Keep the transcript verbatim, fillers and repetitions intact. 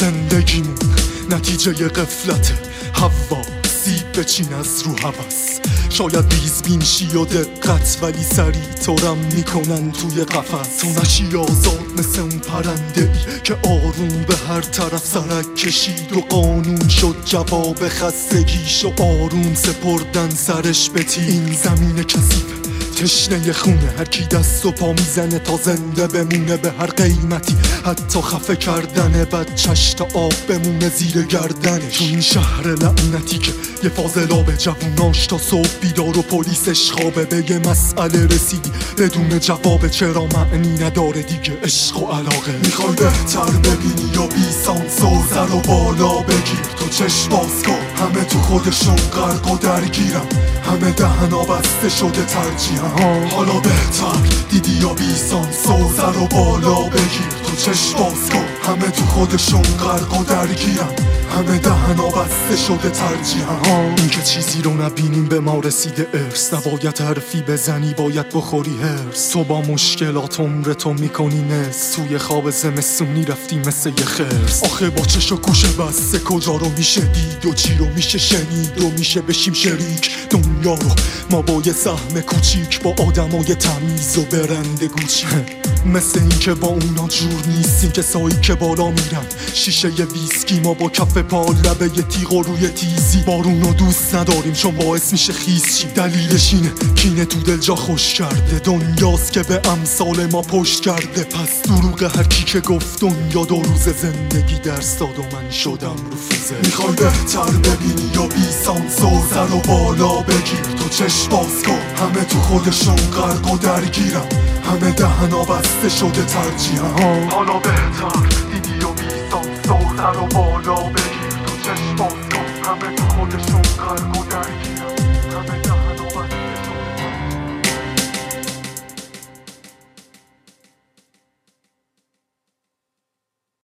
زندگیمون نتیجه قفلت هوا سیب بچین از رو هوس. شاید ریز بین شی و دقت ولی سری تورم میکنن توی قفس. تو نشی آزاد مثل اون پرنده ای که آروم به هر طرف سرک کشید و قانون شد جواب خستگیش و آروم سپردن سرش به تیر. این زمین کثیفه تشنه خونه، هر کی دست و پا میزنه تا زنده بمونه به هر قیمتی، حتی خفه کردنه بچش تا آب بمونه زیر گردنش. تو این شهر لعنتی که یه فاضلابه، جووناش تا صبح بیدار و پلیسش خوابه. به یه مسئله رسیدی بدون جواب، چرا معنی نداره دیگه عشق و علاقه. میخوای بهتر ببینی یا بی سانس و سر و بالا بگیر، تو چشم باز کن همه تو خودشون غرق و درگیرم، همه دهنا بسته شده ترجیحم. حالا بهتر دیدی یا بی سانس و سر و بالا بگیر، تو چشم باز کن همه تو خودشون غرق و درگیرم، همه دهنا بسته شده ترجیحم. این که چیزی رو نبینیم به ما رسیده ارث، نباید حرفی بزنی باید بخوری هرس. تو با مشکلات عمرتو میکنی نس، توی خواب زمستونی رفتی مثل یه خرس. آخه با چش و گوش بسته کجا رو میشه دید و چی رو میشه شنید و میشه بشیم شریک دنیا رو ما با یه سهم کوچیک، با آدمای تمیز و برنده گوچی. مثل این که با اونا جور نیستیم که سایی که بالا میرن شیشه ی ویسکی، ما با کف پا لبه ی تیغ و روی تیزی. بارونو دوست نداریم چون باعث میشه خیس شیم، دلیلش اینه کینه تو دل جا خوش کرده. دنیاست که به امثال ما پشت کرده، پس دروغ هر کی که گفت دنیا دو روز زندگی درس داد و من شدم رفوزه. میخوای بهتر ببینی یا بی سانس و سر و بالا بگیر، تو چشم باز کن همه تو خودشون غرق و درگیرم، همه دهنا بسته شده ترجیحم. حالا بهتر دیدی یا بی سانس و سر و بالا بگیر، تو چشم باز کن همه تو خودشون غرق و درگیرم.